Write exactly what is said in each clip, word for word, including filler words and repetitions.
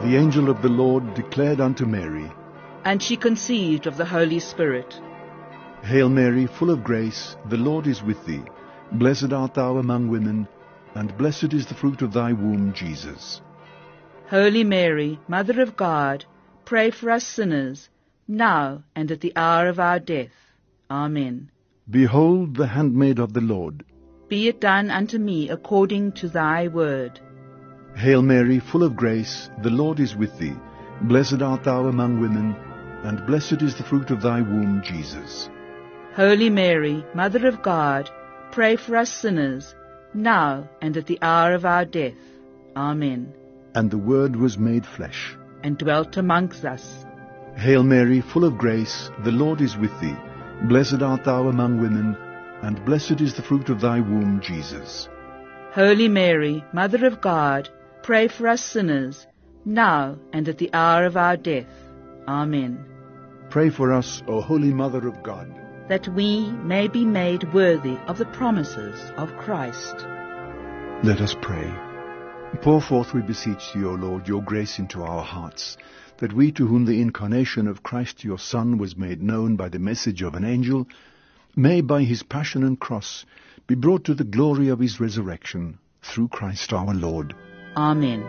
The angel of the Lord declared unto Mary, And she conceived of the Holy Spirit. Hail Mary, full of grace, the Lord is with thee. Blessed art thou among women, and blessed is the fruit of thy womb, Jesus. Holy Mary, Mother of God, pray for us sinners, now and at the hour of our death. Amen. Behold the handmaid of the Lord. Be it done unto me according to thy word. Hail Mary, full of grace, the Lord is with thee. Blessed art thou among women, and blessed is the fruit of thy womb, Jesus. Holy Mary, Mother of God, pray for us sinners, now and at the hour of our death. Amen. And the Word was made flesh, and dwelt amongst us. Hail Mary, full of grace, the Lord is with thee. Blessed art thou among women, and blessed is the fruit of thy womb, Jesus. Holy Mary, Mother of God, pray for us sinners, now and at the hour of our death. Amen. Pray for us, O Holy Mother of God, that we may be made worthy of the promises of Christ. Let us pray. Pour forth, we beseech thee, O Lord, your grace into our hearts, that we, to whom the incarnation of Christ your Son was made known by the message of an angel, may by his passion and cross be brought to the glory of his resurrection, through Christ our Lord. Amen.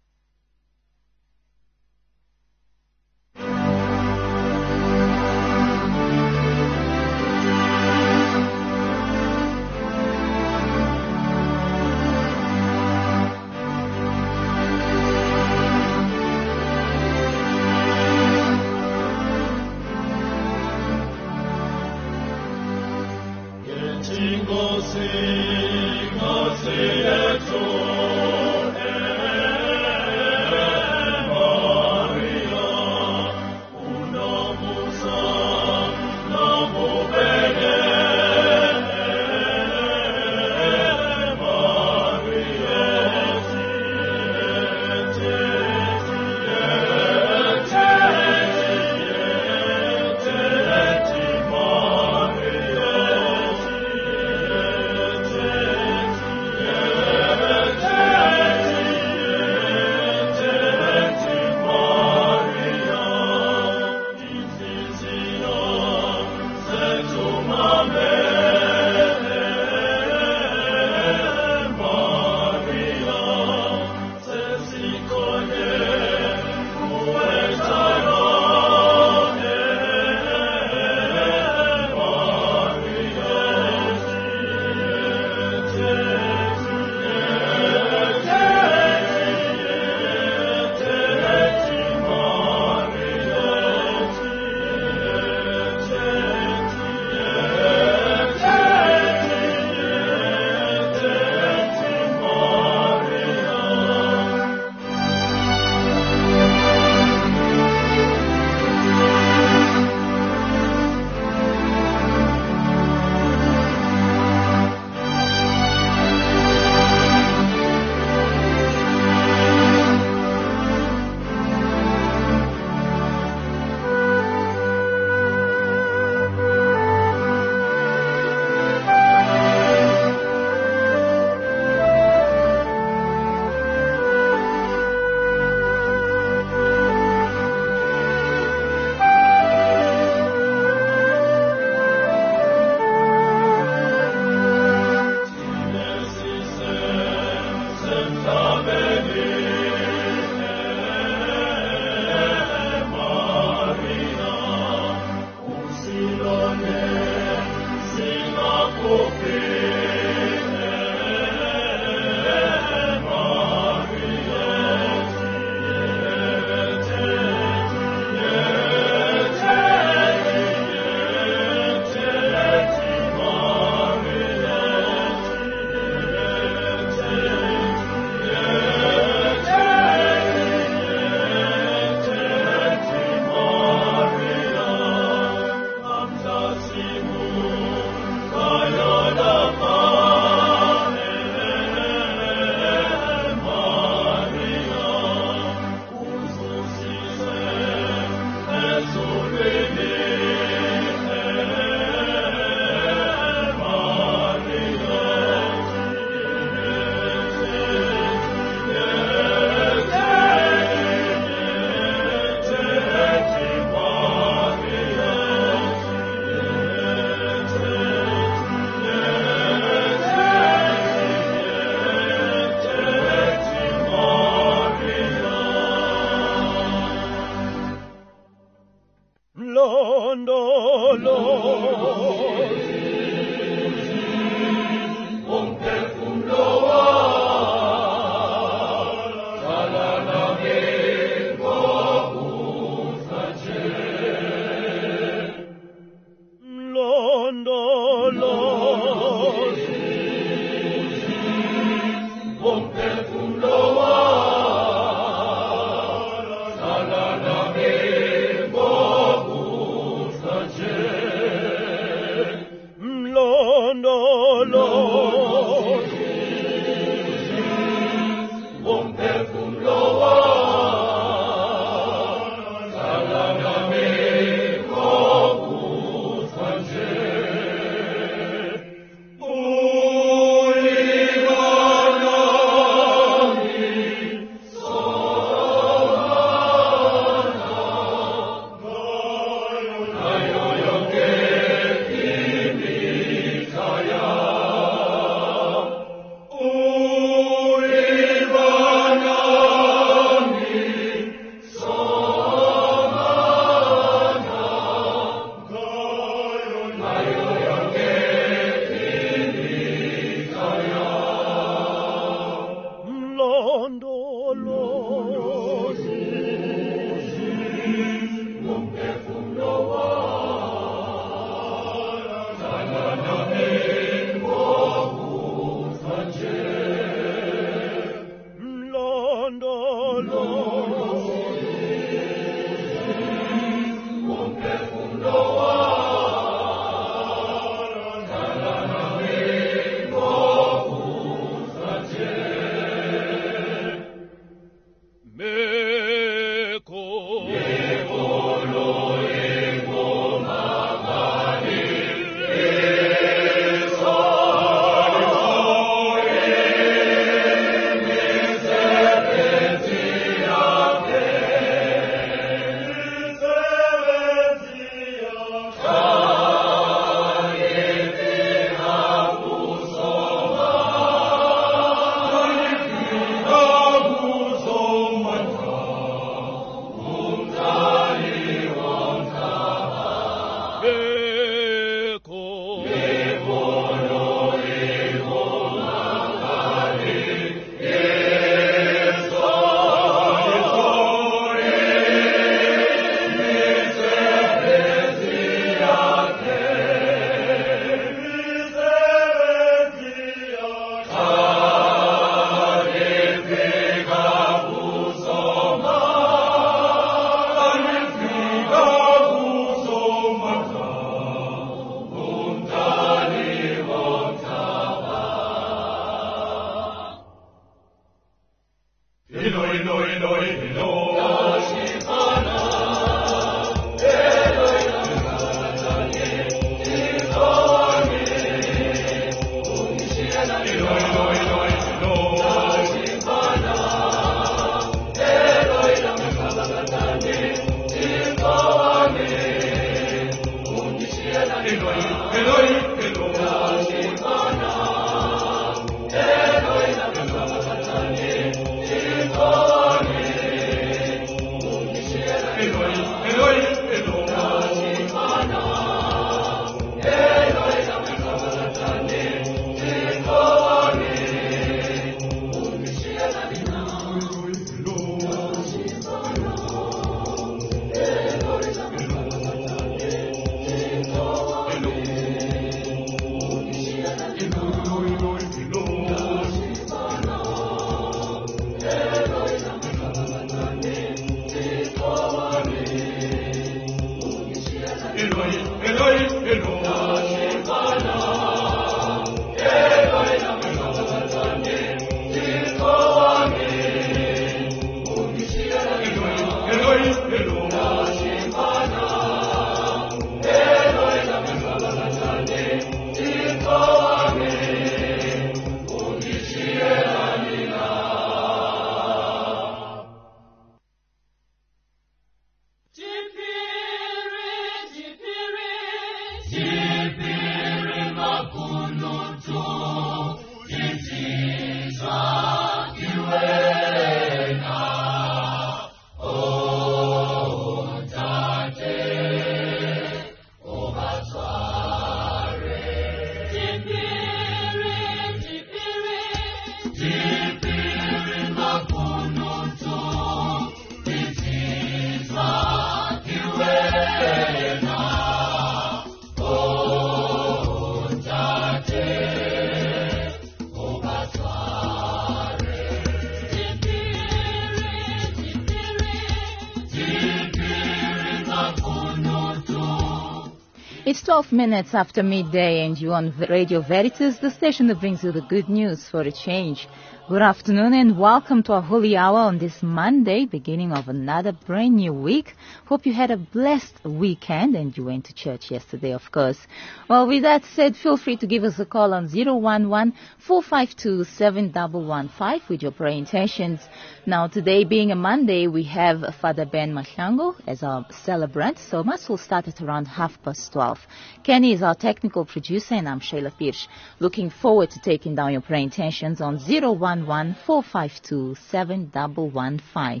It's twelve minutes after midday and you're on Radio Veritas, the station that brings you the good news for a change. Good afternoon and welcome to our Holy Hour on this Monday, beginning of another brand new week. Hope you had a blessed weekend and you went to church yesterday, of course. Well, with that said, feel free to give us a call on zero one one, four five two, seven one one five with your prayer intentions. Now, today being a Monday, we have Father Ben Mahlango as our celebrant, so Mass will start at around half past twelve. Kenny is our technical producer and I'm Sheila Pirsch. Looking forward to taking down your prayer intentions on zero one one, four five two, seven one one five.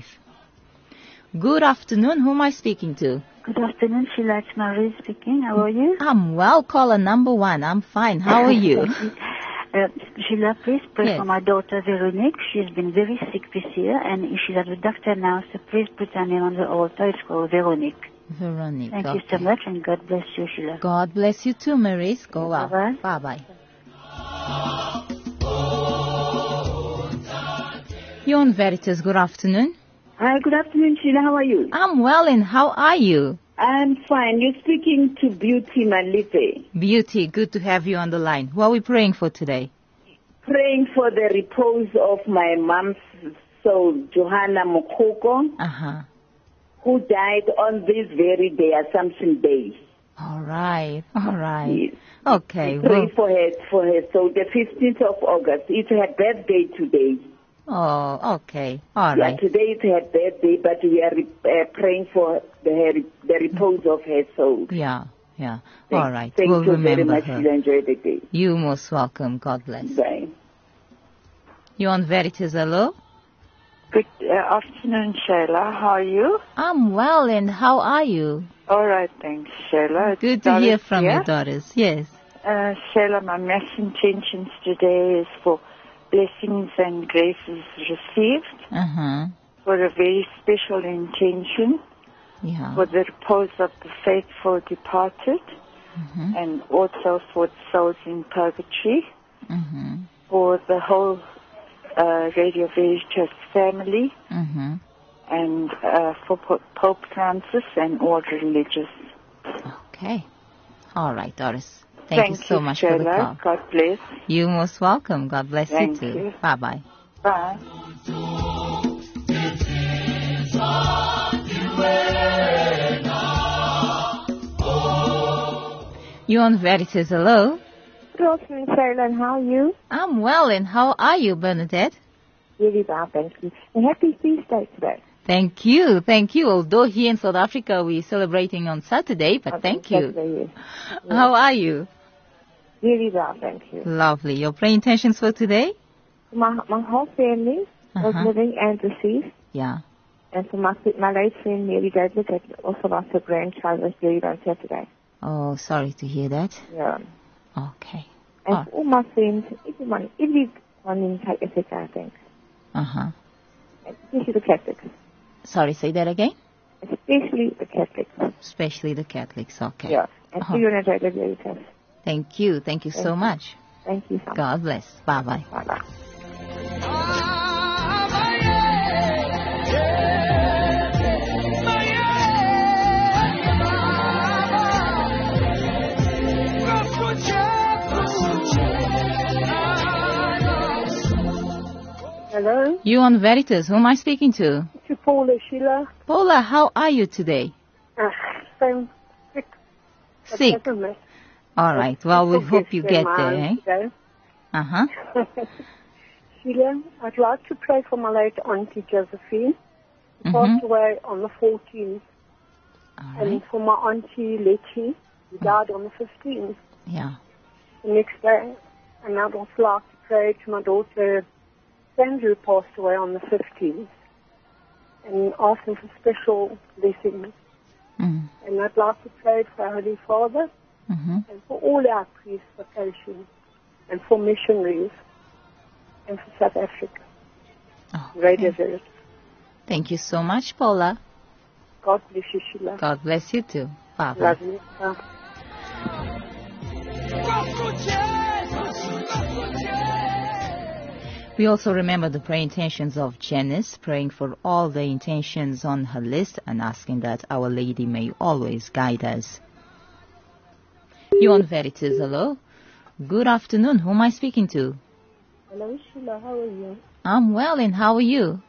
Good afternoon. Who am I speaking to? Good afternoon, Sheila. It's Marie speaking. How are you? I'm well. Caller number one. I'm fine. How are you? uh, Sheila, please pray Yes. for my daughter Veronique. She's been very sick this year and she's at the doctor now, so please put her name on the altar. It's called Veronique. Veronique. Thank okay. you so much and God bless you, Sheila. God bless you too, Maurice. Go well. Bye-bye. Bye-bye. You're on Veritas. Good afternoon. Hi, good afternoon, Sheila. How are you? I'm well, and how are you? I'm fine. You're speaking to Beauty Malipe. Beauty, good to have you on the line. What are we praying for today? Praying for the repose of my mom's soul, Johanna Mokoko, Uh-huh. who died on this very day, Assumption Day. All right. All right. Yes. Okay. Pray Well, for her, for her soul, the fifteenth of August. It's her birthday today. oh, okay. All Yeah, right. today is her birthday, but we are uh, praying for the, her, the repose of her soul. Yeah. Yeah. Thank, All right. Thank we'll you remember very much. her. Sheila. Enjoy the day. You most welcome. God bless. Bye. You're on Veritas. Hello? Good uh, afternoon, Sheila. How are you? I'm well, and how are you? All right, thanks, Sheila. It's Good to Doris hear from here. your daughters. Yes. Uh, Sheila, my mass intentions today is for blessings and graces received, Uh-huh. for a very special intention, Yeah. for the repose of the faithful departed, Mm-hmm. and also for the souls in purgatory, Mm-hmm. for the whole uh, Radio Veritas family, Mm-hmm. and uh, for Po- Pope Francis and all religious. Okay. All right, Doris. Thank, Thank you so much Sheila. for the call. God bless. You most welcome. God bless Thank you too. you. Bye-bye. Bye. You on Veritas, hello? Good afternoon, Sarah, and how are you? I'm well, and how are you, Bernadette? Really well, thank you. And happy Feast Day today. Thank you, thank you. Although here in South Africa we're celebrating on Saturday, but Okay, thank you. Saturday, yes. Yeah. How are you? Really well, thank you. Lovely. Your prayer intentions for today? My my whole family was Uh-huh. living and deceased, Yeah. and for my my late friend Mary David that also lost her grandchild was buried on Saturday. Oh, sorry to hear that. Yeah. Okay. And Oh. for all my friends, everyone, everyone in South Africa, I think, Uh-huh. especially the Catholics, Sorry, say that again? especially the Catholics. Especially the Catholics. Okay. Yeah. And Uh-huh. for you and Radio Veritas. Thank you. Thank you so Thank you. much. Thank you so much. God bless. Bye-bye. Bye bye. Hello, You on Veritas. Who am I speaking to? it's Paula Sheila. Paula, how are you today? Uh, I'm sick. but Sick. never mind. All right. Well, we People hope you their get there, eh? minds today. Uh-huh. Sheila, I'd like to pray for my late auntie Josephine, who Mhm. passed away on the fourteenth, All and right. for my auntie Letty, who died on the fifteenth, Yeah. the next day. And I'd also like to pray to my daughter Sandra, who passed away on the fifteenth, and ask them for special blessings. Mm. And I'd like to pray for our Holy Father, Mm-hmm. and for all our priests, vocations, and for missionaries, and for South Africa. Oh, Radio okay. Veritas. Thank you so much, Paula. God bless you, Sheila. God bless you too. Bye-bye. Love you. Bye. We also remember the prayer intentions of Janice, praying for all the intentions on her list and asking that Our Lady may always guide us. You on Veritas, hello? Good afternoon. Who am I speaking to? Hello, Sheila. How are you? I'm well, and how are you?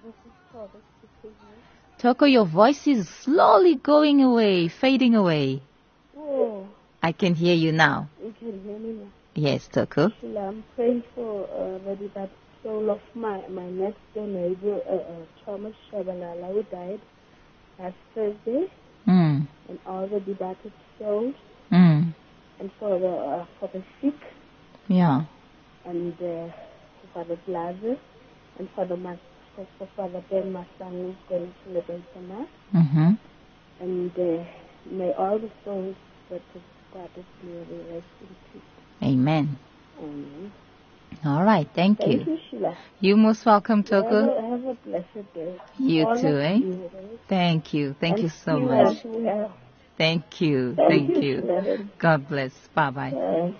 Toko, your voice is slowly going away, fading away. Oh, I can hear you now. you can hear me now. Yes, Toko. Sheila, I'm praying for uh, the that soul of my, my next door neighbor, uh, uh, Thomas Shabalala, who died last Thursday, Mm. and all the departed souls, Mm. and for the uh, for the sick, Yeah. and uh, for the Blazer, and for the mas- for, for Father Ben, my son, who's going to celebrate the Mass, Mm-hmm. and uh, may all the souls that have departed glory rest in peace. Amen. Amen. All right. Thank, Thank you. you, Sheila. You're most welcome, Have Toko. a, have a blessed day. You All too, of eh? you, right? Thank you. Thank And you so you much. as well. Thank you. Thank Thank you, you. Sheila. God bless. Bye-bye. Bye.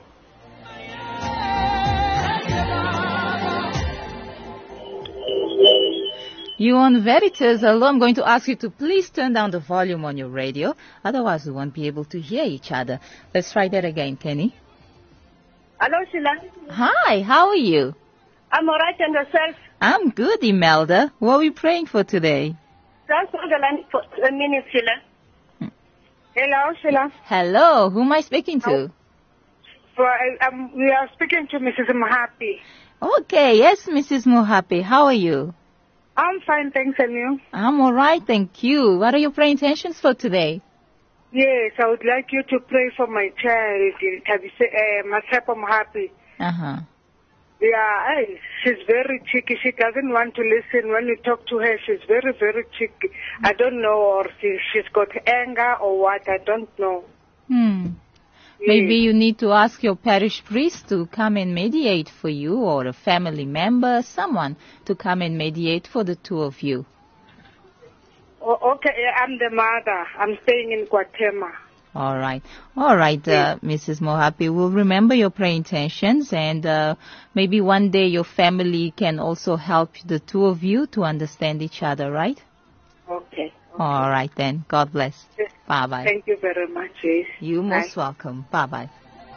You on Veritas, hello. I'm going to ask you to please turn down the volume on your radio. Otherwise, we won't be able to hear each other. Let's try that again, Kenny. Hello, Sheila. Hi, how are you? I'm all right, and yourself? I'm good, Imelda. What are we praying for today? Just hold the line for a minute, Sheila. Hello, Sheila. Hello, who am I speaking to? So, I, um, we are speaking to Missus Mahapi. Okay, yes, Missus Muhapi. How are you? I'm fine, thanks, and you? I'm all right, thank you. What are your prayer intentions for today? Yes, I would like you to pray for my child, uh, Masepa Mahapi. Uh-huh. Yeah, I, she's very cheeky. She doesn't want to listen when you talk to her. She's very, very cheeky. I don't know, or she, she's got anger or what. I don't know. Hmm. Maybe you need to ask your parish priest to come and mediate for you, or a family member, someone to come and mediate for the two of you. Oh, okay, I'm the mother. I'm staying in Guatemala. All right. All right, uh, Missus Mohapi. We'll remember your prayer intentions, and uh, maybe one day your family can also help the two of you to understand each other, right? Okay. All right, then. God bless. Yes. Bye-bye. Thank you very much. Yes. You're most Bye. welcome. Bye-bye.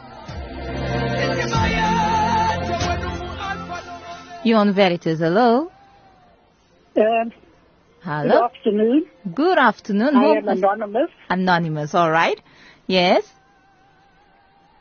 You're on Veritas. Hello? Um, Hello? Good afternoon. Good afternoon. I Who- am anonymous. Anonymous, all right. Yes?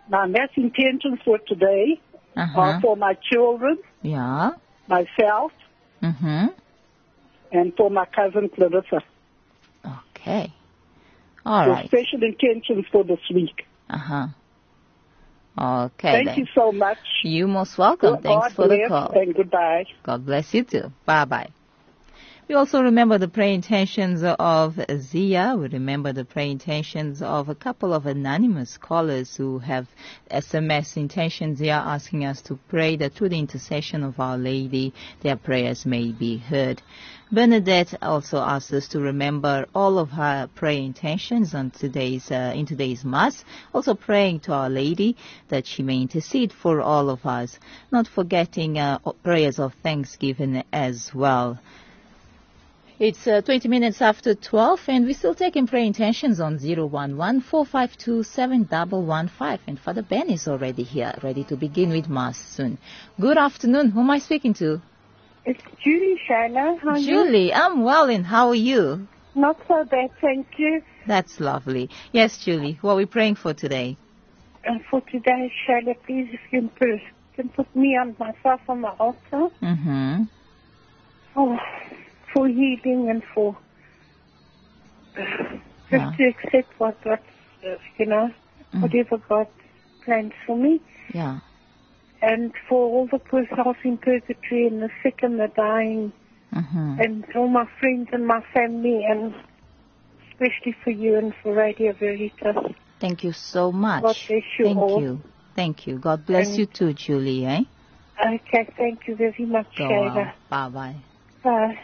my mass intentions for today Uh-huh. are for my children, Yeah. myself, Mm-hmm. and for my cousin Clarissa. Okay. All So right. special intentions for this week. Uh-huh. Okay, Thank then. you so much. You're most welcome. God Thanks for the bless call. and goodbye. God bless you too. Bye-bye. We also remember the prayer intentions of Zia. We remember the prayer intentions of a couple of anonymous callers who have S M S intentions. They are asking us to pray that through the intercession of Our Lady, their prayers may be heard. Bernadette also asked us to remember all of her prayer intentions on today's uh, in today's Mass, also praying to Our Lady that she may intercede for all of us, not forgetting uh, prayers of thanksgiving as well. It's uh, twenty minutes after twelve, and we're still taking prayer intentions on zero one one, four five two, seven one one five. And Father Ben is already here, ready to begin with Mass soon. Good afternoon. Who am I speaking to? It's Julie, Shana. How are you? Julie, I'm well, and how are you? Not so bad, thank you. That's lovely. Yes, Julie, what are we praying for today? And for today, Shana, please, if you can put, can put me and myself on the altar. Mm-hmm. Oh, for healing and for uh, just Yeah. to accept what God, uh, you know, Mm. whatever God plans for me. Yeah. And for all the poor souls in purgatory and the sick and the dying, Mm-hmm. and all my friends and my family, and especially for you and for Radio Veritas. Thank you so much. God bless you Thank all. you. Thank you. God bless And- you too, Julie, eh? Okay, thank you very much, Go Shayla. well. Bye-bye. Bye.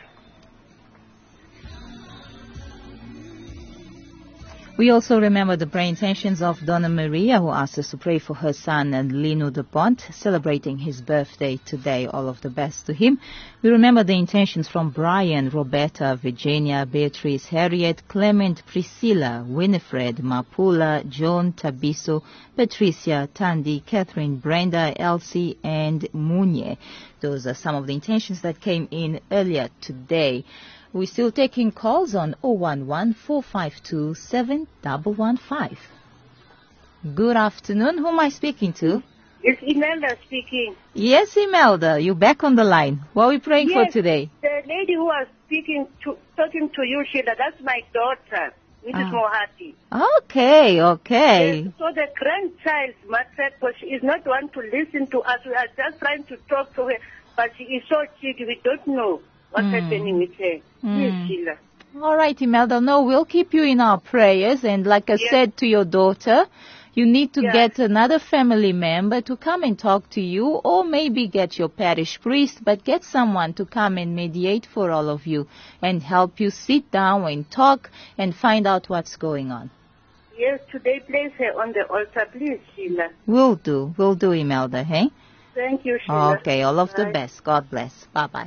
We also remember the prayer intentions of Donna Maria, who asked us to pray for her son and Lino de Pont, celebrating his birthday today. All of the best to him. We remember the intentions from Brian, Roberta, Virginia, Beatrice, Harriet, Clement, Priscilla, Winifred, Mapula, Joan, Tabiso, Patricia, Tandy, Catherine, Brenda, Elsie, and Munye. Those are some of the intentions that came in earlier today. We're still taking calls on zero one one, four five two, seven one one five. Good afternoon. Who am I speaking to? It's Imelda speaking. Yes, Imelda. You're back on the line. What are we praying Yes, for today? The lady who was speaking to, talking to you, Sheila, that's my daughter, Missus Ah. Mohati. Okay, okay. Yes, so the grandchild, Martha, because she is not one to listen to us. We are just trying to talk to her, but she is so cheeky. We don't know what's Mm. happening with her. Mm. Yes, Sheila. All right, Imelda. No, we'll keep you in our prayers. And like I Yes. said to your daughter, you need to Yeah. get another family member to come and talk to you, or maybe get your parish priest, but get someone to come and mediate for all of you and help you sit down and talk and find out what's going on. Yes, today place her on the altar, please, Sheila. We'll do. We'll do, Imelda, hey? Thank you, Sheila. Okay, all of the Bye. best. God bless. Bye-bye.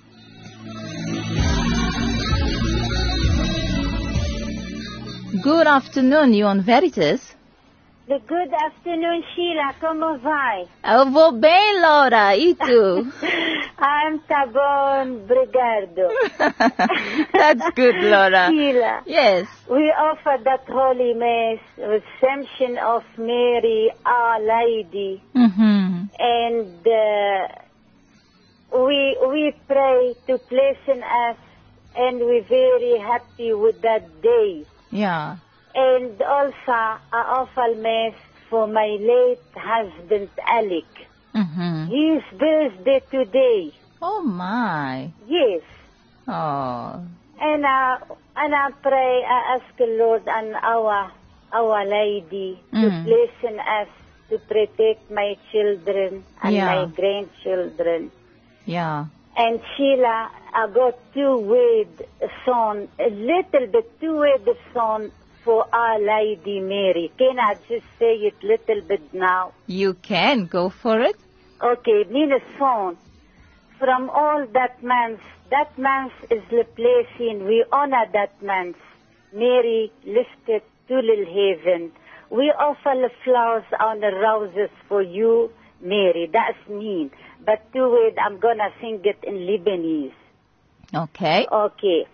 Good afternoon, you on Veritas? Good afternoon, Sheila. Como vai? Eu vou bem, Laura. E tu? I'm tá bom, obrigado. That's good, Laura. Sheila, Yes. we offer that holy mass, Redemption of Mary, Our Lady, Mm-hmm. and uh, we we pray to pleasant us, and we're very happy with that day. Yeah. And also, I offer mass for my late husband, Alec. Mm-hmm. His birthday today. Oh, my. Yes. Oh. And uh, and I pray, I ask the Lord and our our Lady to Mm. bless us to protect my children and Yeah. my grandchildren. Yeah. And Sheila, I got two word song, a little bit two word song for Our Lady Mary. Can I just say it little bit now? You can. Go for it. Okay, mean a song. From all that man's, that man's is the blessing. We honor that man's. Mary lifted to little heaven. We offer the flowers on the roses for you, Mary. That's mean. But to it, I'm gonna sing it in Lebanese. Okay. Okay.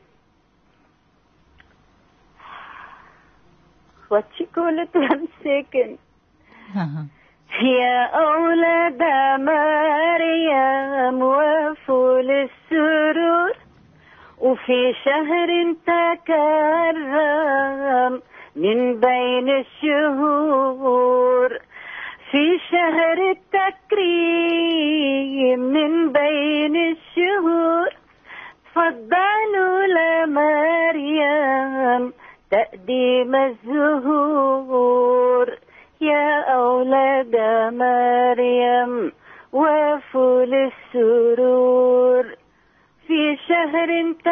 What you call it? One second. Uh-huh. يا أولاد مريم وفوا للسرور وفي شهر تكرم من بين الشهور في شهر التكريم من بين الشهور تفضلوا لمريم تقديم الزهور يا أولاد مريم وفوا للسرور في شهر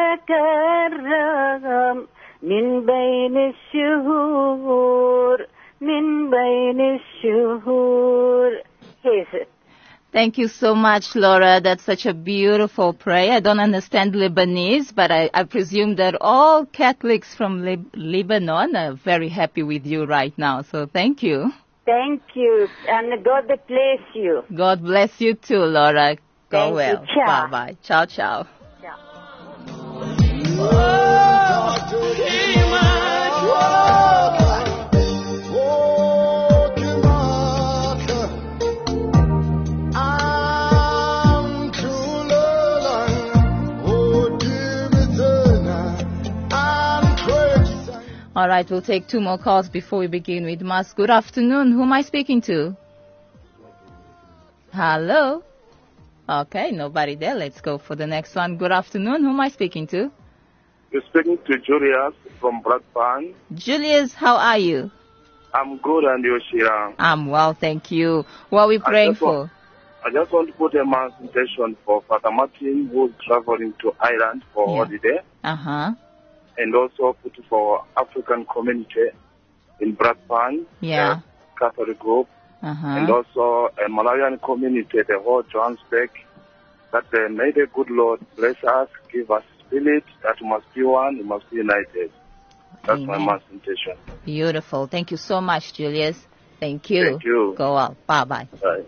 تكرم من بين الشهور من بين الشهور. Here's it. Thank you so much, Laura. That's such a beautiful prayer. I don't understand Lebanese, but I, I presume that all Catholics from Lib- Lebanon are very happy with you right now. So thank you. Thank you. And God bless you. God bless you too, Laura. Go Thank well. you. Ciao. Bye-bye. Ciao, ciao. Ciao. All right, we'll take two more calls before we begin with Mass. Good afternoon. Who am I speaking to? Hello? Okay, nobody there. Let's go for the next one. Good afternoon. Who am I speaking to? You're speaking to Julius from Bradburn. Julius, how are you? I'm good, and you, Shira? I'm well, thank you. What are we praying for? Want, I just want to put a mass intention for Father Martin, who's traveling to Ireland for Yeah. holiday. Uh-huh. And also put for African community in Bradburn, Yeah. uh, Catholic group, Uh-huh. and also a Malawian community, the whole Johannesburg, that uh, may the good Lord bless us, give us spirit, that we must be one, we must be united. That's my Amen. mass intention. Beautiful. Thank you so much, Julius. Thank you. Thank you. Go out. Bye-bye. Bye.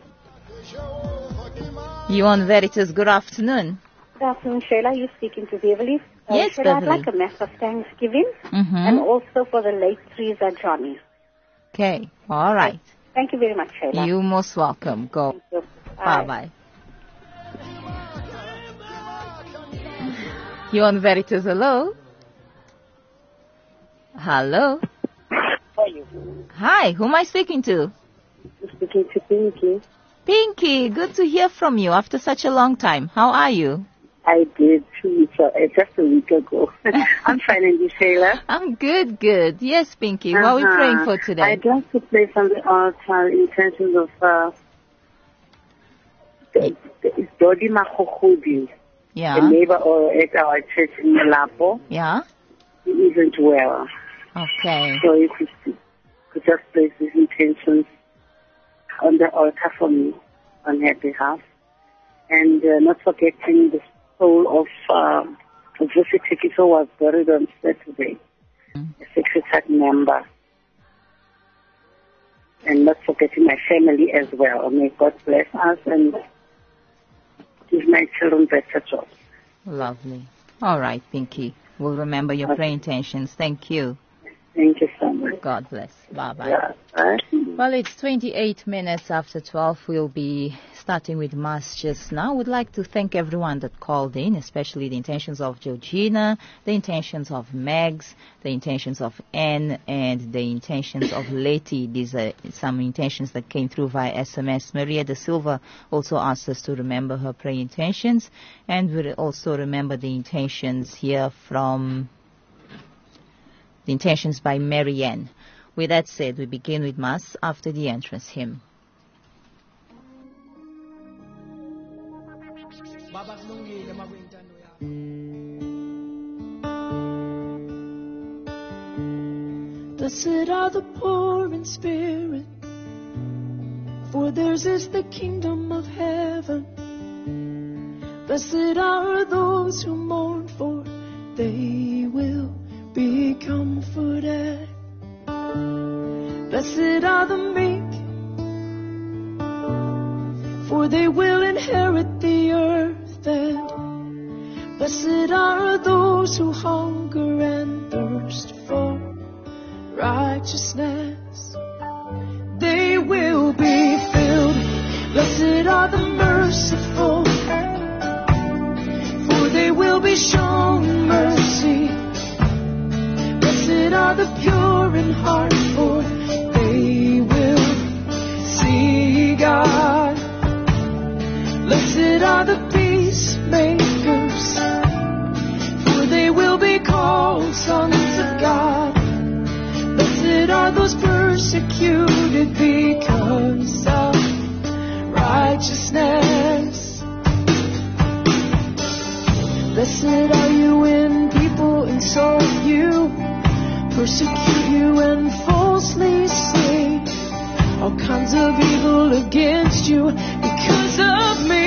You on Veritas, good afternoon. Good afternoon, Sheila. You're speaking to Beverly. Uh, Yes, Sheila, Beverly. I'd like a mass of thanksgiving Mm-hmm. and also for the late Teresa Johnny. Okay. All right. Thank you very much, Sheila. You're most welcome. Go. Thank you. Bye bye. You on Veritas? Hello? Hello? How are you? Hi, who am I speaking to? I'm speaking to Pinky. Pinky, good to hear from you after such a long time. How are you? I did two weeks, uh, just a week ago. I'm fine, and you, Sheila? I'm good, good. Yes, Pinky, what are we Uh-huh. praying for today? I'd like to play from the altar intentions of uh, the, the, Dodi Mahohudi, Yeah. a neighbor or at our church in Malapo. Yeah? He isn't well. Okay. So if you could just place these intentions on the altar for me, on her behalf. And uh, not forgetting the soul of uh, Josie Tikiso was buried on Saturday, a secretariat member. And not forgetting my family as well. May God bless us and give my children better jobs. Lovely. All right, Pinky. We'll remember your prayer intentions. Thank you. Thank you so much. God bless. Bye-bye. Yeah. Bye. Well, it's twenty-eight minutes after twelve. We'll be starting with Mass just now. We'd like to thank everyone that called in, especially the intentions of Georgina, the intentions of Megs, the intentions of Anne, and the intentions of Letty. These are some intentions that came through via S M S. Maria da Silva also asked us to remember her prayer intentions, and we'll also remember the intentions here from the intentions by Marianne. With that said, we begin with Mass after the entrance hymn. Blessed are the poor in spirit, for theirs is the kingdom of heaven. Blessed are those who mourn, for they will be comforted. Blessed are the meek, for they will inherit the earth. And blessed are those who hunger and thirst for righteousness. They will merciful, for they will be shown mercy. Blessed are the pure in heart, for they will see God. Blessed are the peacemakers, for they will be called sons of God. Blessed are those persecuted because of righteousness. Blessed are you when people insult you, persecute you and falsely say all kinds of evil against you because of me.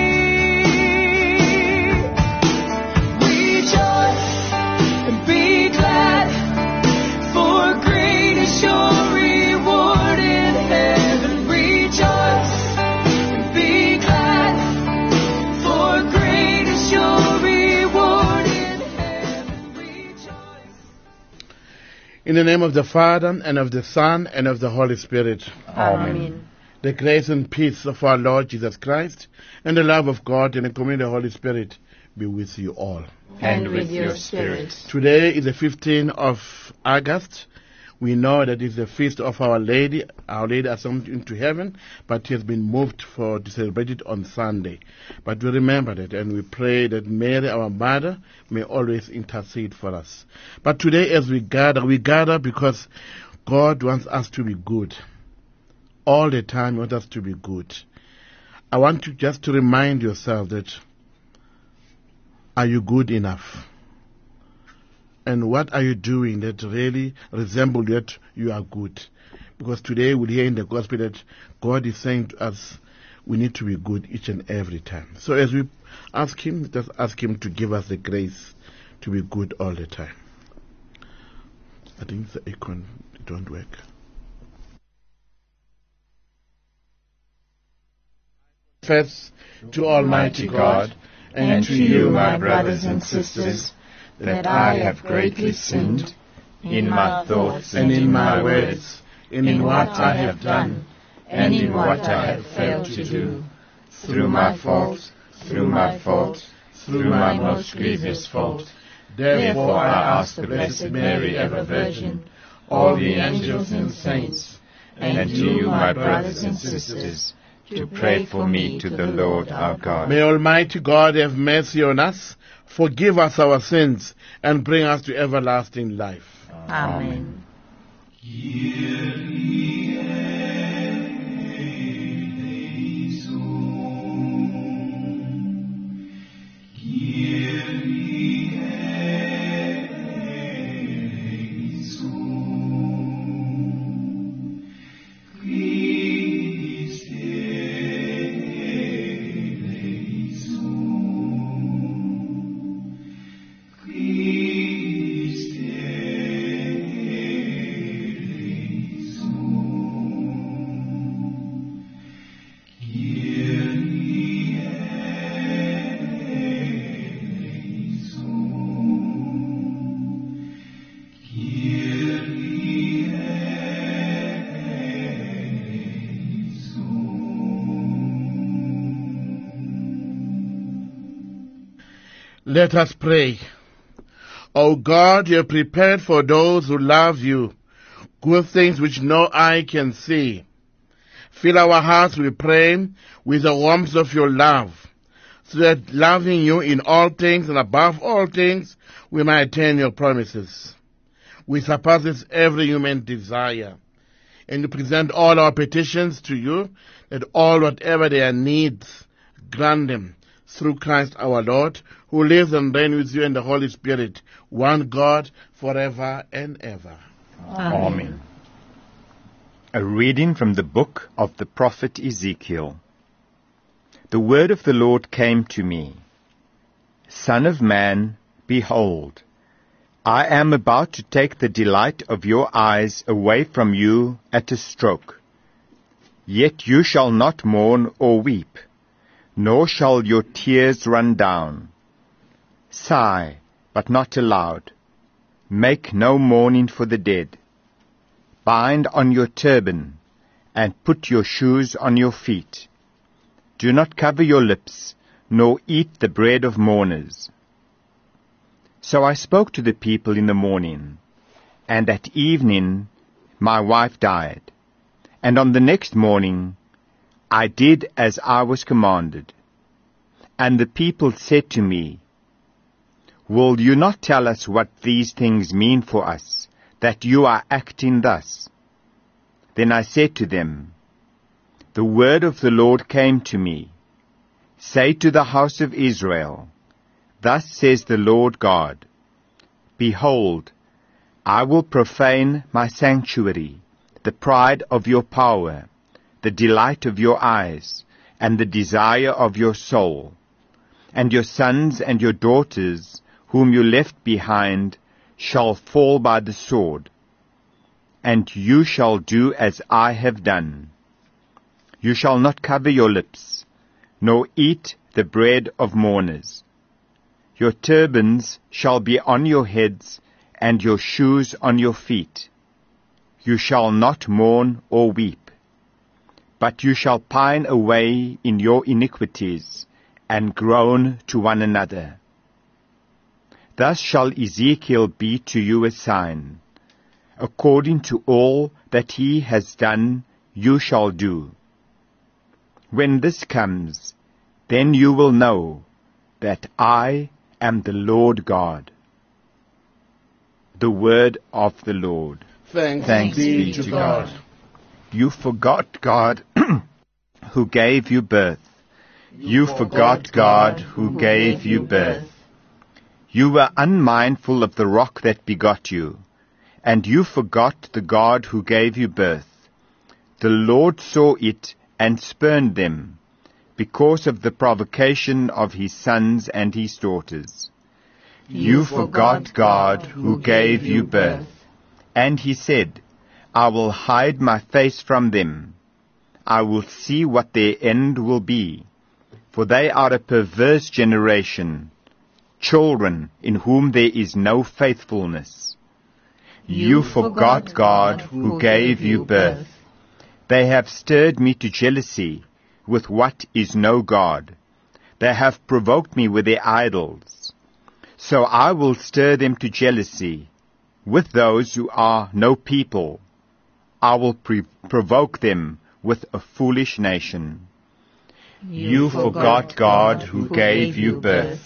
Rejoice and be glad, for great is your reward in heaven. Rejoice and be glad, for great is your reward in heaven. Rejoice. In the name of the Father, and of the Son, and of the Holy Spirit. Amen. The grace and peace of our Lord Jesus Christ, and the love of God, and the communion of the Holy Spirit be with you all. And with your spirit. Today is the fifteenth of August. We know that it's the feast of Our Lady, Our Lady Assumed into Heaven, but it has been moved for to celebrate it on Sunday. But we remember that, and we pray that Mary, our Mother, may always intercede for us. But today as we gather, we gather because God wants us to be good. All the time He wants us to be good. I want you just to remind yourself that, are you good enough? And what are you doing that really resembles that you are good? Because today we'll hear in the gospel that God is saying to us, we need to be good each and every time. So as we ask Him, just ask Him to give us the grace to be good all the time. I think the icon don't work. Confess to Almighty God and to you, my brothers and sisters, that I have greatly sinned in my thoughts and in my words, in what I have done and in what I have failed to do, through my fault, through my fault, through my most grievous fault. Therefore I ask the Blessed Mary, ever Virgin, all the angels and saints, and you, my brothers and sisters, to pray for me to the Lord our God. May Almighty God have mercy on us, forgive us our sins, and bring us to everlasting life. Amen. Let us pray. O God, you have prepared for those who love you good things which no eye can see. Fill our hearts, we pray, with the warmth of your love, so that loving you in all things and above all things, we may attain your promises. We surpasses every human desire, and we present all our petitions to you, that all whatever their needs, grant them, through Christ our Lord, who lives and reigns with you in the Holy Spirit, one God, forever and ever. Amen. Amen. A reading from the book of the prophet Ezekiel. The word of the Lord came to me. Son of man, behold, I am about to take the delight of your eyes away from you at a stroke. Yet you shall not mourn or weep, nor shall your tears run down. Sigh, but not aloud. Make no mourning for the dead. Bind on your turban, and put your shoes on your feet. Do not cover your lips, nor eat the bread of mourners. So I spoke to the people in the morning, and at evening my wife died. And on the next morning I did as I was commanded. And the people said to me, Will you not tell us what these things mean for us, that you are acting thus? Then I said to them, The word of the Lord came to me. Say to the house of Israel, Thus says the Lord God, Behold, I will profane my sanctuary, the pride of your power, the delight of your eyes, and the desire of your soul. And your sons and your daughters, whom you left behind, shall fall by the sword. And you shall do as I have done. You shall not cover your lips, nor eat the bread of mourners. Your turbans shall be on your heads, and your shoes on your feet. You shall not mourn or weep, but you shall pine away in your iniquities, and groan to one another. Thus shall Ezekiel be to you a sign. According to all that he has done, you shall do. When this comes, then you will know that I am the Lord God. The word of the Lord. Thanks, Thanks be, be to to God. God. You forgot God who gave you birth. You forgot God who gave you birth. You were unmindful of the rock that begot you, and you forgot the God who gave you birth. The Lord saw it and spurned them, because of the provocation of his sons and his daughters. You forgot God who gave you birth. And he said, I will hide my face from them. I will see what their end will be. For they are a perverse generation, children in whom there is no faithfulness. You forgot God who gave you birth. They have stirred me to jealousy with what is no God. They have provoked me with their idols. So I will stir them to jealousy with those who are no people. I will pre- provoke them with a foolish nation. You, you forgot God who gave you birth.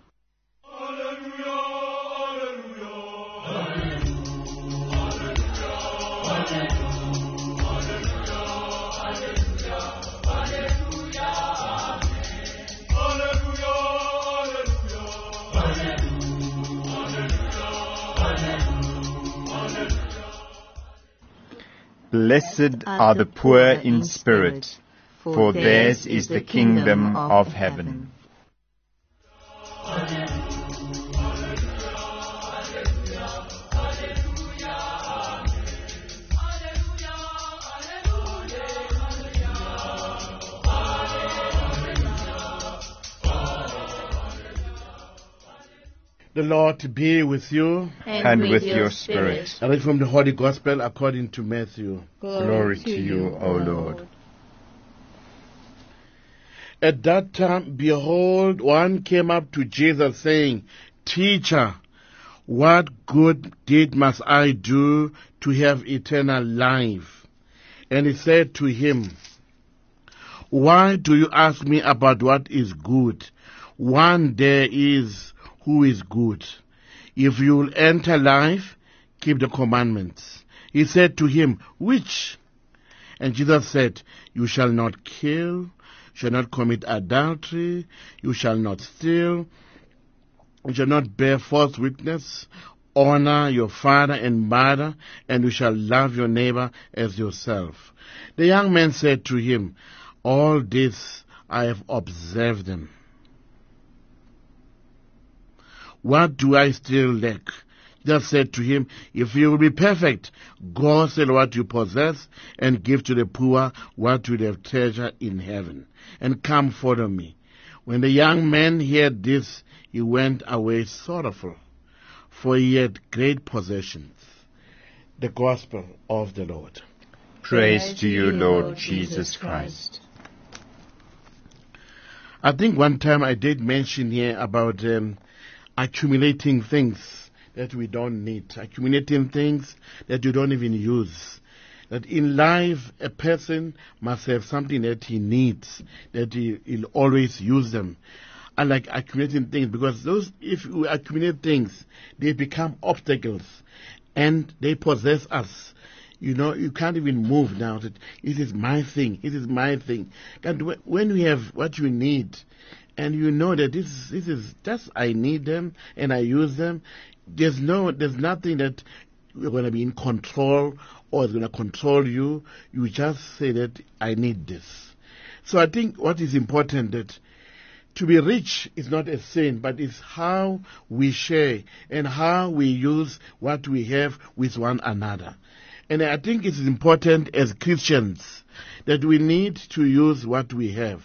Blessed are the poor in spirit, for theirs is the kingdom of heaven. The Lord be with you. And, and with, with your spirit. I read from the Holy Gospel according to Matthew. Glory, Glory to you, O Lord. At that time, behold, one came up to Jesus, saying, Teacher, what good deed must I do to have eternal life? And he said to him, Why do you ask me about what is good? One there is who is good. If you will enter life, keep the commandments. He said to him, Which? And Jesus said, You shall not kill, shall not commit adultery, you shall not steal, you shall not bear false witness, honor your father and mother, and you shall love your neighbor as yourself. The young man said to him, All this I have observed them. What do I still lack? Jesus said to him, If you will be perfect, go sell what you possess and give to the poor what you have treasure in heaven, and come follow me. When the young man heard this, he went away sorrowful, for he had great possessions. The Gospel of the Lord. Praise to you, Lord Jesus Christ. I think one time I did mention here about um, accumulating things that we don't need, accumulating things that you don't even use. That in life, a person must have something that he needs, that he, he'll always use them. Unlike accumulating things, because those, if we accumulate things, they become obstacles, and they possess us. You know, you can't even move now. That it is my thing, it is my thing. And when we have what you need, and you know that this, this is just, I need them, and I use them, there's no, there's nothing that you're going to be in control or is going to control you. You just say that I need this. So I think what is important, that to be rich is not a sin, but it's how we share and how we use what we have with one another. And I think it's important as Christians that we need to use what we have.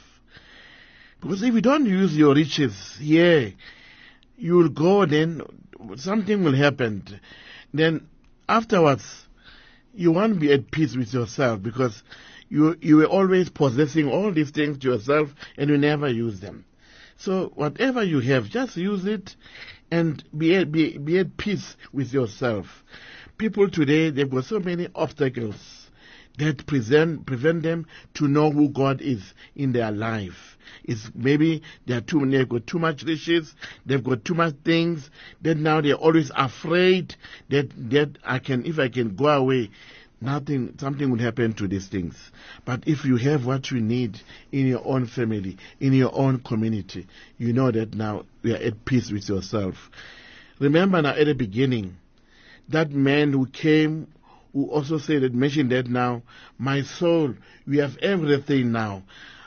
Because if you don't use your riches here, you will go, then something will happen. Then afterwards, you won't be at peace with yourself, because you you were always possessing all these things to yourself and you never use them. So whatever you have, just use it and be at, be, be at peace with yourself. People today, they've got so many obstacles that present, prevent them to know who God is in their life. It's maybe they are too, they've got too much riches, they've got too much things, that now they're always afraid that, that I can, if I can go away, nothing, something will happen to these things. But if you have what you need in your own family, in your own community, you know that now you are at peace with yourself. Remember now at the beginning, that man who came, who also said that, mentioned that now, my soul, we have everything now.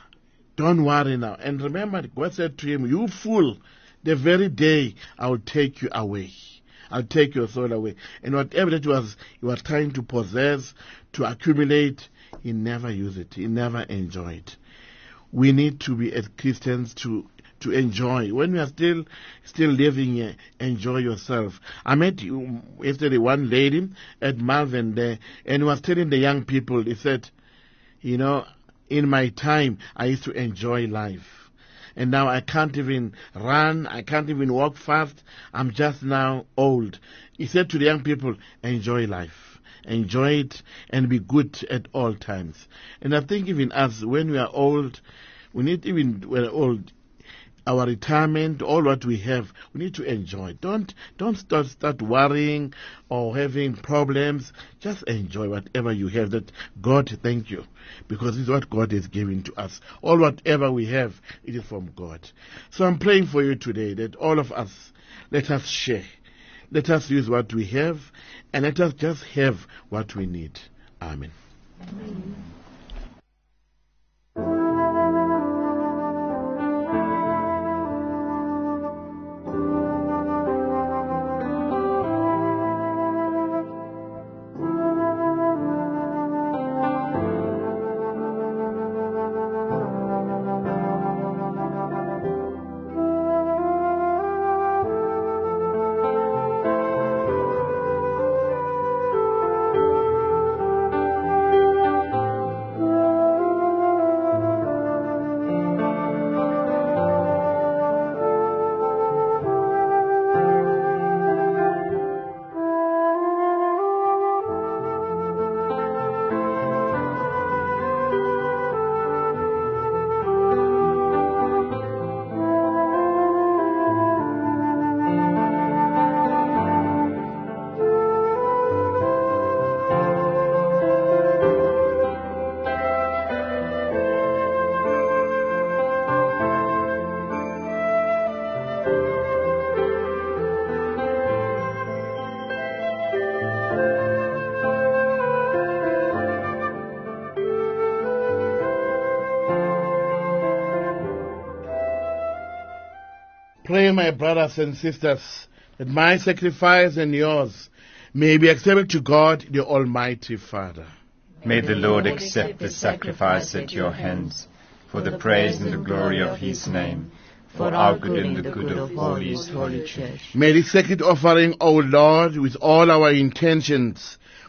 Don't worry now. And remember, God said to him, you fool, the very day I will take you away. I'll take your soul away. And whatever that was, you were trying to possess, to accumulate, he never used it. He never enjoyed. We need to be as Christians to to enjoy. When we are still still living here, enjoy yourself. I met yesterday one lady at Malvern there, and was telling the young people, he said, you know, in my time, I used to enjoy life. And now I can't even run, I can't even walk fast, I'm just now old. He said to the young people, enjoy life. Enjoy it and be good at all times. And I think even us, when we are old, we need, even when we're old, our retirement, all what we have, we need to enjoy. Don't don't start start worrying or having problems. Just enjoy whatever you have. That God, thank you, because it's what God is giving to us. All whatever we have, it is from God. So I'm praying for you today that all of us, let us share. Let us use what we have, and let us just have what we need. Amen. Amen. Pray, my brothers and sisters, that my sacrifice and yours may be accepted to God, the Almighty Father. May the Lord accept the sacrifice at your hands, for the praise and the glory of his name, for our good and the good of all his holy church. May this sacred offering, O Lord, with all our intentions,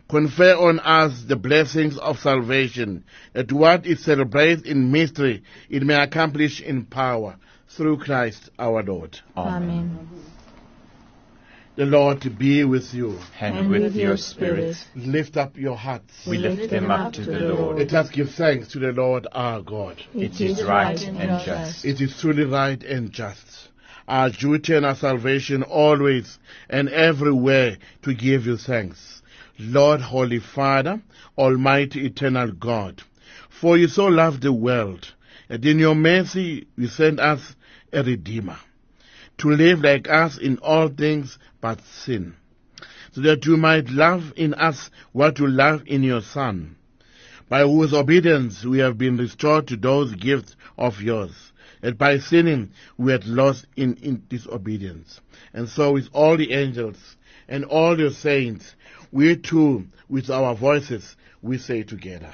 confer on us the blessings of salvation, that what is celebrated in mystery, it may accomplish in power, through Christ our Lord. Amen. The Lord be with you. And, And with, with your your spirit, spirit. Lift up your hearts. we lift them up to the Lord. Let us give thanks to the Lord our God. It is right and just. It is truly right and just, our duty and our salvation always and everywhere to give you thanks, Lord, Holy Father, Almighty Eternal God. For you so loved the world, that in your mercy you sent us a Redeemer, to live like us in all things but sin, so that you might love in us what you love in your Son, by whose obedience we have been restored to those gifts of yours, that by sinning we had lost in, in disobedience. And so with all the angels and all your saints, we too, with our voices, we say together.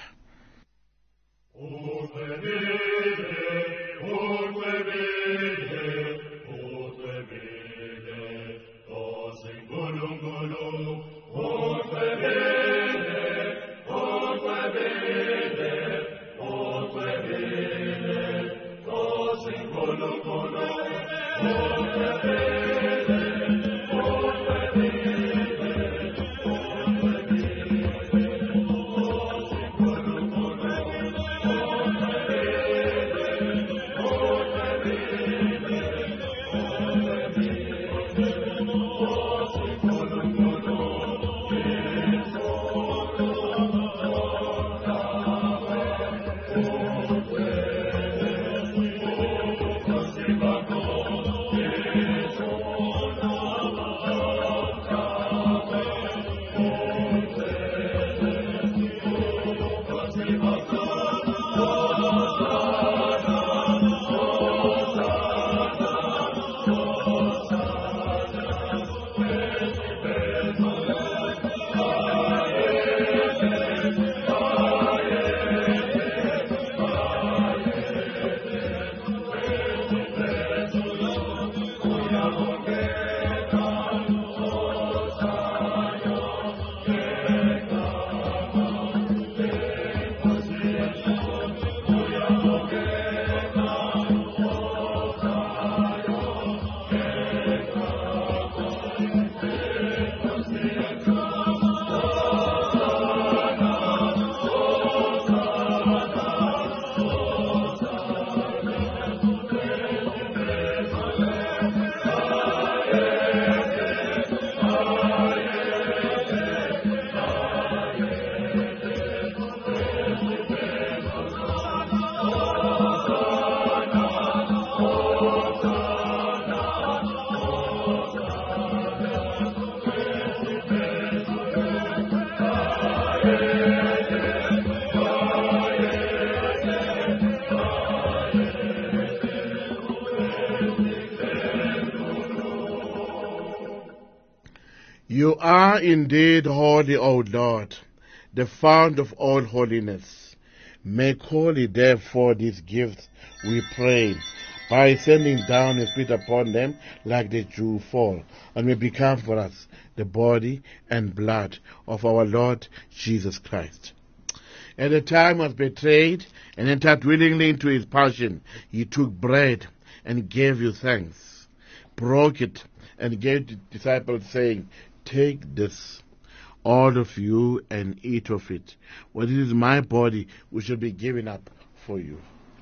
You are indeed holy, O Lord, the fount of all holiness. Make holy, therefore, these gifts, we pray, by sending down your Spirit upon them like the dew fall, and may become for us the body and blood of our Lord Jesus Christ. At the time he was betrayed and entered willingly into his passion, he took bread and gave you thanks, broke it, and gave the disciples, saying, "Take this, all of you, and eat of it, for it is my body which shall be given up for you."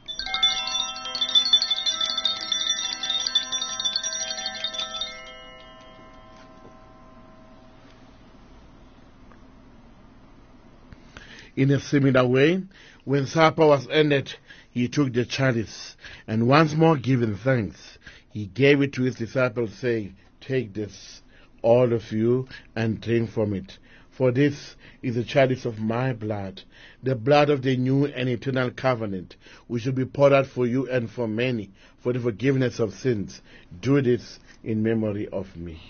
In a similar way, when supper was ended, he took the chalice, and once more giving thanks, he gave it to his disciples, saying, "Take this, all of you, and drink from it. For this is the chalice of my blood, the blood of the new and eternal covenant, which will be poured out for you and for many, for the forgiveness of sins. Do this in memory of me."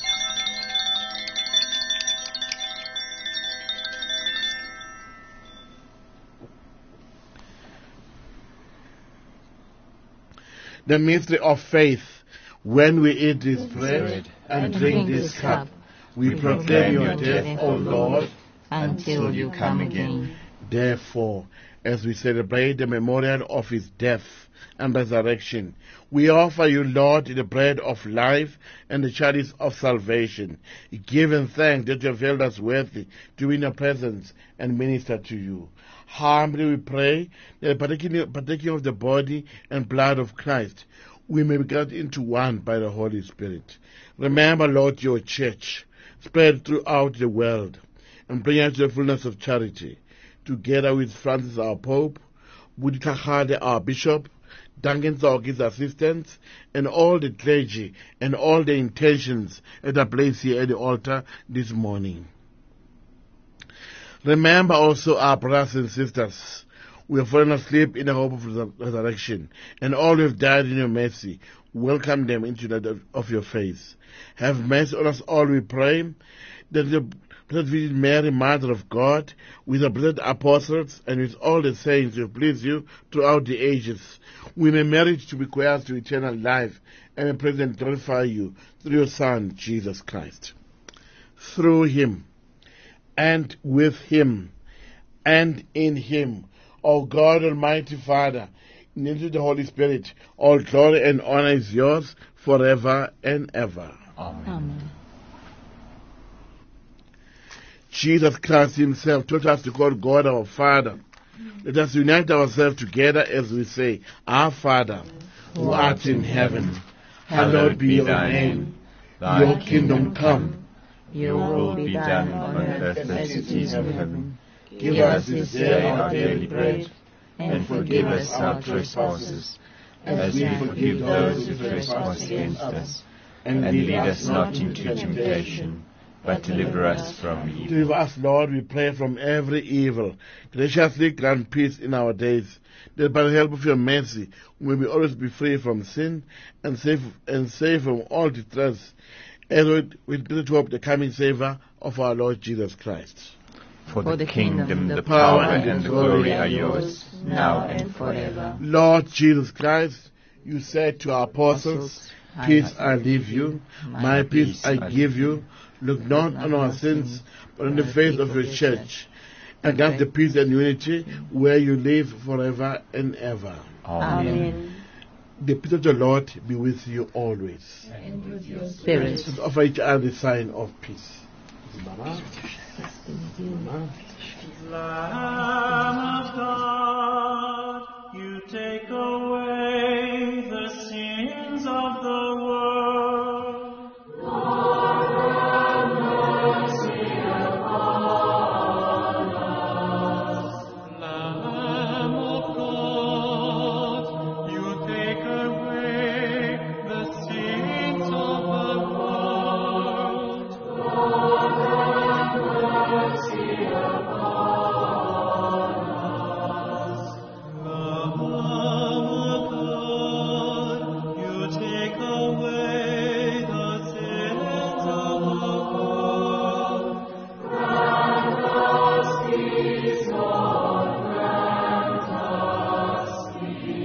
The mystery of faith. When we eat this bread and drink this cup, we proclaim your death, O Lord, until you come again. Therefore, as we celebrate the memorial of his death and resurrection, we offer you, Lord, the bread of life and the chalice of salvation, giving thanks that you have held us worthy to be in your presence and minister to you. Humbly we pray that partaking, partaking of the body and blood of Christ, we may be gathered into one by the Holy Spirit. Remember, Lord, your church spread throughout the world and bring us to the fullness of charity, together with Francis, our Pope, Budi Kahade, our Bishop, Duncan Zog, his assistant, and all the clergy and all the intentions that are placed here at the altar this morning. Remember also our brothers and sisters who have fallen asleep in the hope of resurrection, and all who have died in your mercy. Welcome them into the light of your face. Have mercy on us all, we pray, that the Blessed Virgin Mary, Mother of God, with the blessed apostles and with all the saints who please you throughout the ages, we may merit to be heirs to eternal life and may praise and glorify you through your Son, Jesus Christ. Through him, and with him, and in him, O God, Almighty Father, and into the Holy Spirit, all glory and honor is yours forever and ever. Amen. Amen. Jesus Christ himself taught us to call God our Father. Let us unite ourselves together as we say, Our Father, who art in heaven, hallowed be your name. Your kingdom come. Your will be done on earth as it is in heaven. Give us this day our daily bread, and forgive us our trespasses, as we forgive those who trespass against us. And lead us not into temptation, but deliver us from evil. Deliver us, Lord, we pray, from every evil. Graciously grant peace in our days, that by the help of your mercy we may always be free from sin and safe and safe from all distress, as we visit hope the coming Savior of our Lord Jesus Christ. For the, For the kingdom, kingdom, the power, and, and the glory are yours, now and forever. Lord Jesus Christ, you said to our apostles, Peace I leave you, my peace I give you. Look not on our sins, but on the faith of your church, and grant the peace and unity where you live forever and ever. Amen. The peace of the Lord be with you always. And with your spirit. Let's offer each other the sign of peace. Lamb of God, you take away the sins of the world. Lord, have mercy upon us. Lamb of God, you take away the sins of the world. Lord, have mercy upon us. Lamb of God, you take away the sins of the world. Grant us peace, Lord, grant us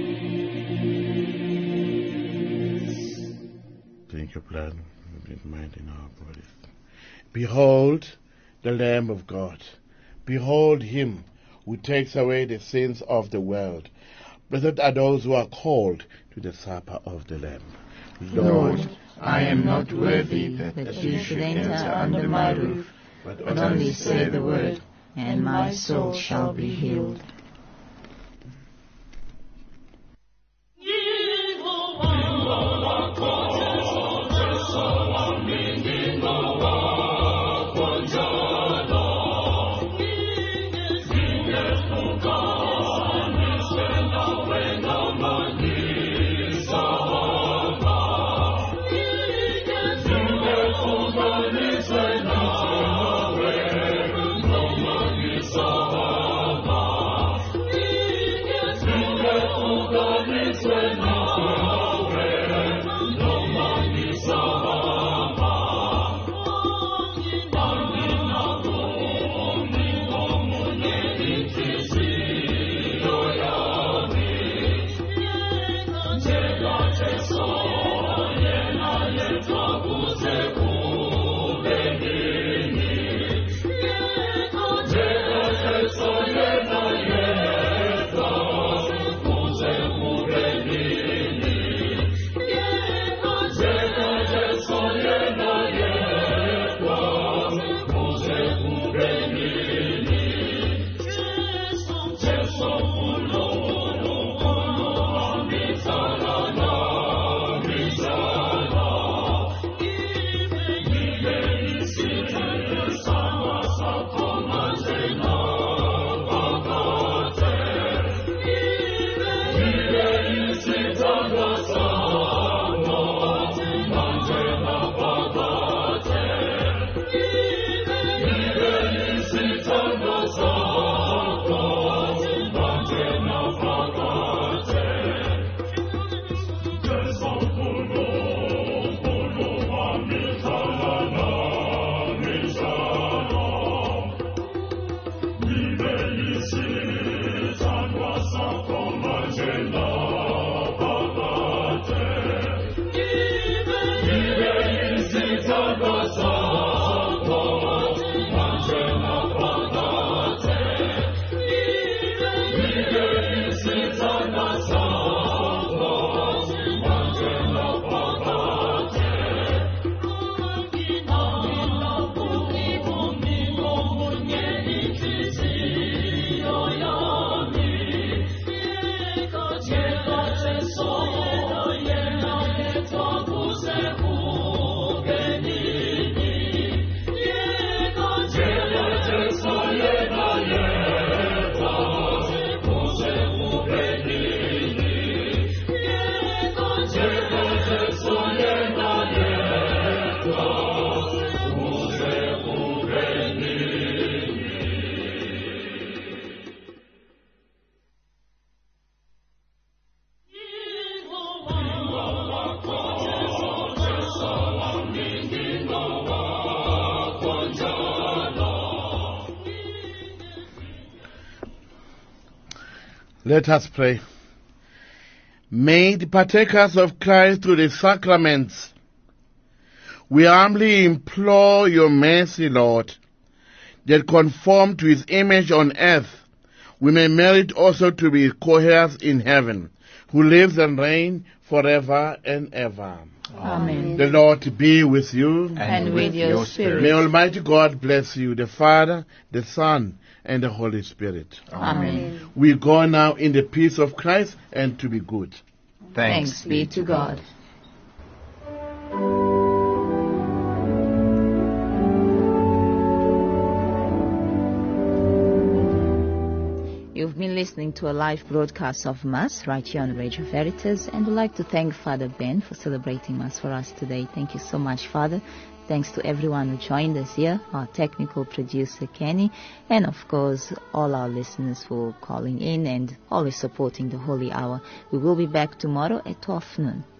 peace. Drink your blood, and mind in our bodies. Behold the Lamb of God. Behold him who takes away the sins of the world. Blessed are those who are called to the supper of the Lamb. Lord, I am not worthy that, that you should enter under my roof, but only say the word, and my soul shall be healed. Sahaba. Let us pray. Made partakers of Christ through the sacraments, we humbly implore your mercy, Lord, that conformed to his image on earth, we may merit also to be co-heirs in heaven, who lives and reigns forever and ever. Amen. The Lord be with you. And, and with your, your spirit. May Almighty God bless you, the Father, the Son, and the Holy Spirit. Amen. We go now in the peace of Christ and to be good. Thanks, Thanks be to God. You've been listening to a live broadcast of Mass right here on Radio Veritas, and we'd like to thank Father Ben for celebrating Mass for us today. Thank you so much, Father. Thanks to everyone who joined us here, our technical producer Kenny, and of course all our listeners for calling in and always supporting the Holy Hour. We will be back tomorrow at twelve noon.